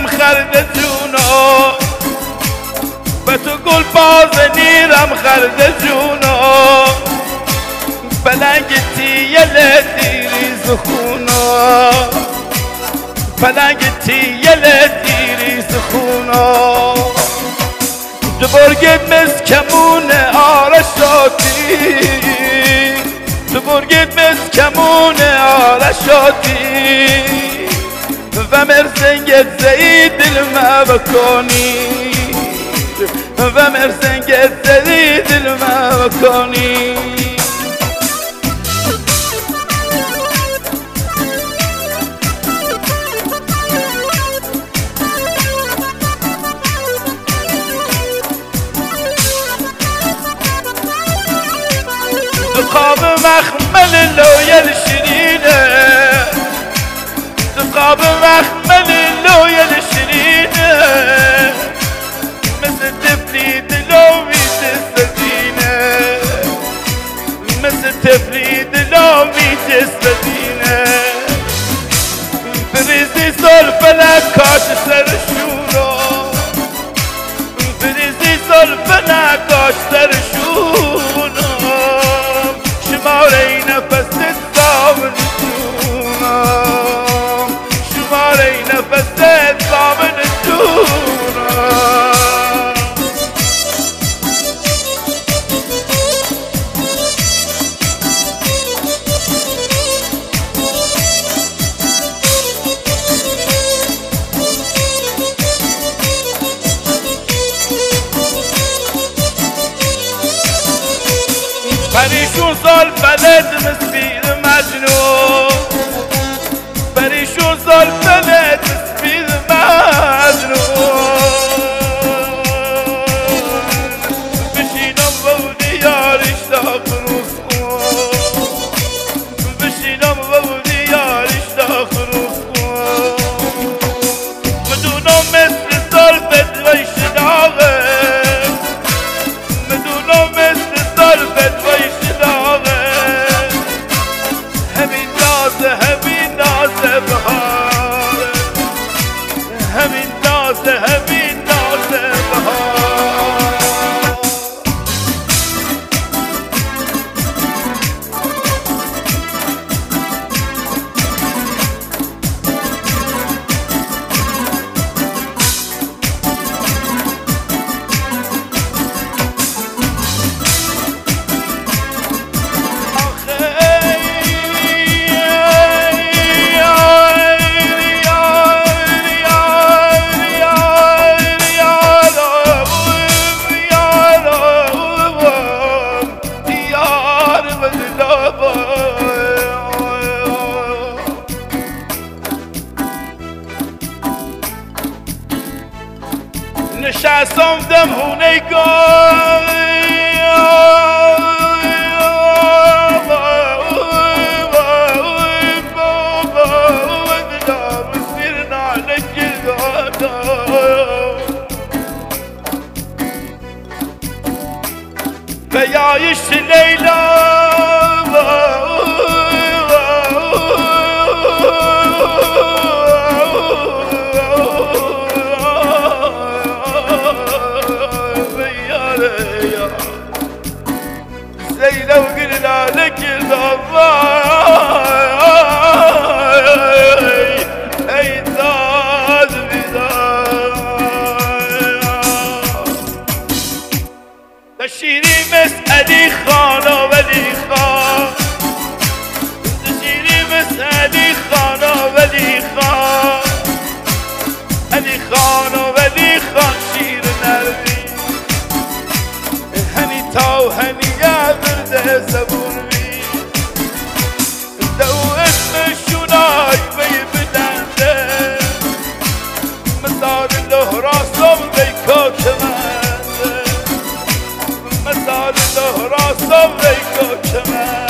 نیرم خرد جونو به تو گل باز نیرم خرد جونو بلنگتی یل دیری زخونو بلنگتی یل دیری زخونو برگت مز کمون آرشاتی برگت مز کمون آرشاتی و مرزنگت زی دل ما بکنی و مرزنگت زی دل ما بکنی دقاب مخمل لویل شرینه دقاب مخمل لویل شرینه مثل تفلی دلومی تستدینه مثل تفلی دلومی تستدینه بریزی سلفنک کاش سرشونو بریزی سلفنک کاش سرشونو شماره نفس دامن جونم شماره نفس دامن جونم پریشون سال بلد مسبیر مجنون پریشون سال بلد مسبیر مجنون بشینم بودی یارش داخل کن بشینم بودی یارش داخل کن بدونم مثل سال بدوی شداغه بدونم مثل سال بدوی همین ناز بهار نشستم دمونه گل بیایش لیلا زينة وقلنا لك الضباي اي زاد بداية تشيري مسألي خانة ولي خان تشيري مسألي خانة ولي خان علي خان ولي خان شير نرمي هني تاو هني يا برده زبون بي دو اسم الشناي بي بدنده مسار الله راسم بيكو كمانده مسار الله راسم بيكو كمانده